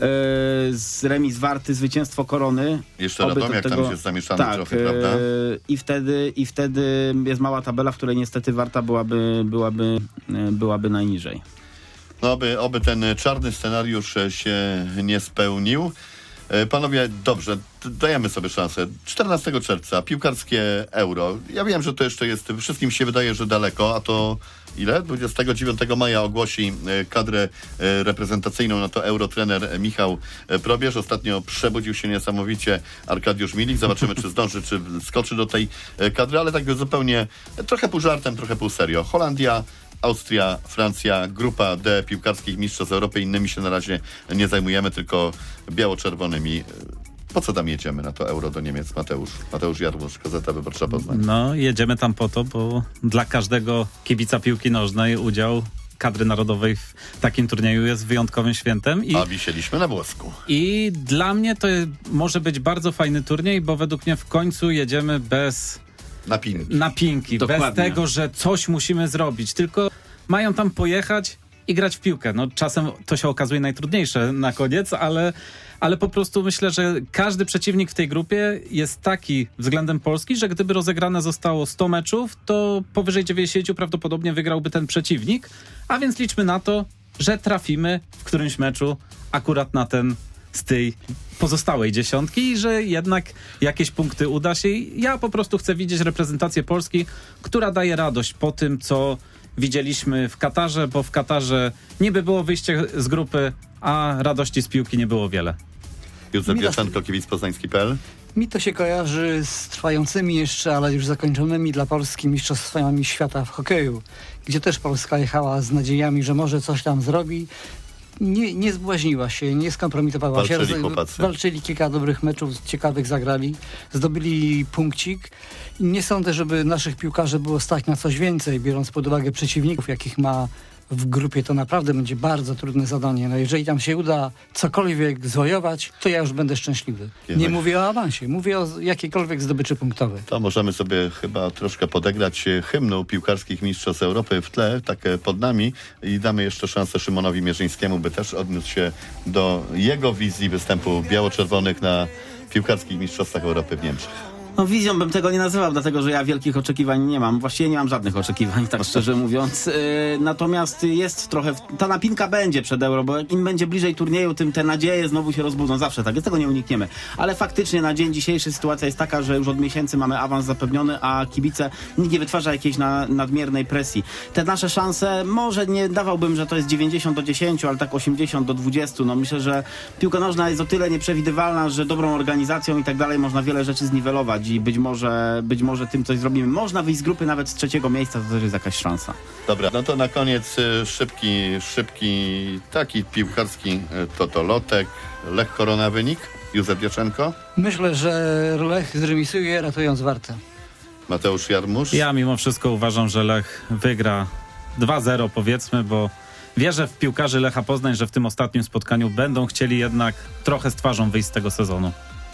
z remis Warty, zwycięstwo Korony. Jeszcze Radomiak tego... tam jest zamieszany tak, trochę, prawda? E, i, wtedy, I wtedy jest mała tabela, w której niestety Warta byłaby, byłaby, byłaby najniżej. No oby, oby ten czarny scenariusz się nie spełnił. Panowie, dobrze, dajemy sobie szansę. czternastego czerwca, piłkarskie Euro. Ja wiem, że to jeszcze jest, wszystkim się wydaje, że daleko, a to ile? dwudziestego dziewiątego maja ogłosi kadrę reprezentacyjną na to Euro trener Michał Probierz. Ostatnio przebudził się niesamowicie Arkadiusz Milik. Zobaczymy, czy zdąży, czy skoczy do tej kadry, ale tak zupełnie trochę pół żartem, trochę pół serio. Holandia, Austria, Francja, grupa D piłkarskich mistrzostw Europy. Innymi się na razie nie zajmujemy, tylko biało-czerwonymi. Po co tam jedziemy na to Euro do Niemiec, Mateusz? Mateusz Jarmusz, Gazeta Wyborcza Poznań. No, jedziemy tam po to, bo dla każdego kibica piłki nożnej udział kadry narodowej w takim turnieju jest wyjątkowym świętem. I, A wisieliśmy na włosku. I dla mnie to może być bardzo fajny turniej, bo według mnie w końcu jedziemy bez... Napinki. Napinki. Dokładnie. Bez tego, że coś musimy zrobić. Tylko mają tam pojechać i grać w piłkę. No czasem to się okazuje najtrudniejsze na koniec, ale, ale po prostu myślę, że każdy przeciwnik w tej grupie jest taki względem Polski, że gdyby rozegrane zostało sto meczów, to powyżej dziewięćdziesiąt prawdopodobnie wygrałby ten przeciwnik. A więc liczmy na to, że trafimy w którymś meczu akurat na ten z tej pozostałej dziesiątki i że jednak jakieś punkty uda się. Ja po prostu chcę widzieć reprezentację Polski, która daje radość po tym, co widzieliśmy w Katarze, bo w Katarze niby było wyjście z grupy, a radości z piłki nie było wiele. Józef Wieczanko, kibic poznański kropka p l. Mi to się kojarzy z trwającymi jeszcze, ale już zakończonymi dla Polski mistrzostwami świata w hokeju, gdzie też Polska jechała z nadziejami, że może coś tam zrobi. Nie, nie zbłaźniła się, nie skompromitowała Walczyli się. Chłopacy. Walczyli kilka dobrych meczów, ciekawych zagrali, zdobyli punkcik. Nie sądzę, żeby naszych piłkarzy było stać na coś więcej, biorąc pod uwagę przeciwników, jakich ma w grupie. To naprawdę będzie bardzo trudne zadanie. No jeżeli tam się uda cokolwiek zwojować, to ja już będę szczęśliwy. Nie mówię o awansie, mówię o jakiejkolwiek zdobyczy punktowej. To możemy sobie chyba troszkę podegrać hymnu piłkarskich mistrzostw Europy w tle, tak pod nami, i damy jeszcze szansę Szymonowi Mierzyńskiemu, by też odniósł się do jego wizji występu biało-czerwonych na piłkarskich mistrzostwach Europy w Niemczech. No wizją bym tego nie nazywał, dlatego że ja wielkich oczekiwań nie mam. Właściwie nie mam żadnych oczekiwań, tak szczerze mówiąc. Yy, natomiast jest trochę... Ta napinka będzie przed Euro, bo im będzie bliżej turnieju, tym te nadzieje znowu się rozbudzą. Zawsze tak jest, tego nie unikniemy. Ale faktycznie na dzień dzisiejszy sytuacja jest taka, że już od miesięcy mamy awans zapewniony, a kibice, nikt nie wytwarza jakiejś na, nadmiernej presji. Te nasze szanse, może nie dawałbym, że to jest dziewięćdziesiąt do dziesięciu, ale tak osiemdziesiąt do dwudziestu. No myślę, że piłka nożna jest o tyle nieprzewidywalna, że dobrą organizacją i tak dalej można wiele rzeczy zniwelować. I być może, być może tym coś zrobimy. Można wyjść z grupy nawet z trzeciego miejsca, to też jest jakaś szansa. Dobra, no to na koniec szybki, szybki taki piłkarski totolotek. Lech Korona wynik? Józef Wieczanko? Myślę, że Lech zremisuje, ratując Wartę. Mateusz Jarmusz? Ja mimo wszystko uważam, że Lech wygra dwa zero powiedzmy, bo wierzę w piłkarzy Lecha Poznań, że w tym ostatnim spotkaniu będą chcieli jednak trochę z twarzą wyjść z tego sezonu.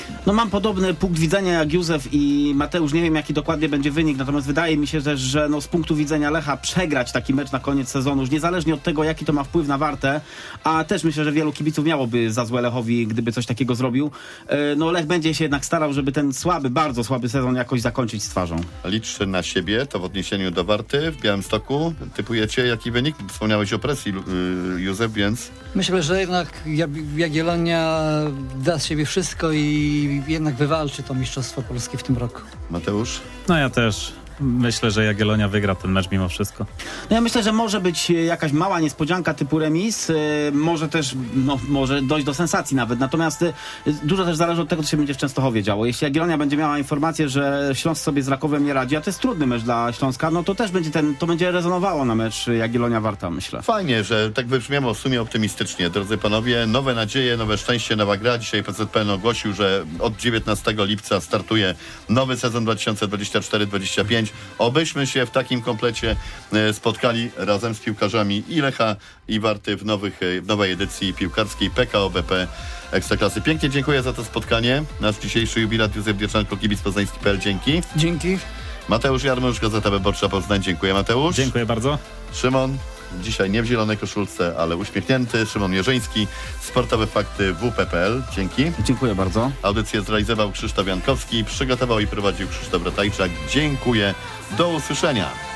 No mam podobny punkt widzenia jak Józef i Mateusz. Nie wiem, jaki dokładnie będzie wynik, natomiast wydaje mi się też, że no z punktu widzenia Lecha przegrać taki mecz na koniec sezonu, już niezależnie od tego, jaki to ma wpływ na Wartę, a też myślę, że wielu kibiców miałoby za złe Lechowi, gdyby coś takiego zrobił. No Lech będzie się jednak starał, żeby ten słaby, bardzo słaby sezon jakoś zakończyć z twarzą. Liczy na siebie, to w odniesieniu do Warty w Białymstoku. Typujecie jaki wynik? Wspomniałeś o presji, Józef, więc... Myślę, że jednak Jagiellonia da z siebie wszystko i jednak wywalczy to mistrzostwo polskie w tym roku. Mateusz? No ja też. Myślę, że Jagiellonia wygra ten mecz mimo wszystko. No ja myślę, że może być jakaś mała niespodzianka typu remis, yy, może też, no, może dojść do sensacji nawet, natomiast yy, dużo też zależy od tego, co się będzie w Częstochowie działo. Jeśli Jagiellonia będzie miała informację, że Śląsk sobie z Rakowem nie radzi, a to jest trudny mecz dla Śląska, no to też będzie ten, to będzie rezonowało na mecz Jagiellonia-Warta, myślę. Fajnie, że tak wybrzmiało w sumie optymistycznie. Drodzy panowie, nowe nadzieje, nowe szczęście, nowa gra. Dzisiaj P Z P N ogłosił, że od dziewiętnastego lipca startuje nowy sezon dwa tysiące dwudziesty czwarty dwudziesty piąty. Obyśmy się w takim komplecie spotkali razem z piłkarzami i Lecha, i Warty w, nowych, w nowej edycji piłkarskiej P K O B P Ekstraklasy. Pięknie dziękuję za to spotkanie. Nasz dzisiejszy jubilat Józef Dieczanko, kibic poznański kropka p l. Dzięki. Dzięki. Mateusz Jarmusz, Gazeta Wyborcza Poznań. Dziękuję, Mateusz. Dziękuję bardzo. Szymon, dzisiaj nie w zielonej koszulce, ale uśmiechnięty. Szymon Jerzyński, Sportowe Fakty W P kropka p l. Dzięki. Dziękuję bardzo. Audycję zrealizował Krzysztof Jankowski, przygotował i prowadził Krzysztof Ratajczak. Dziękuję. Do usłyszenia.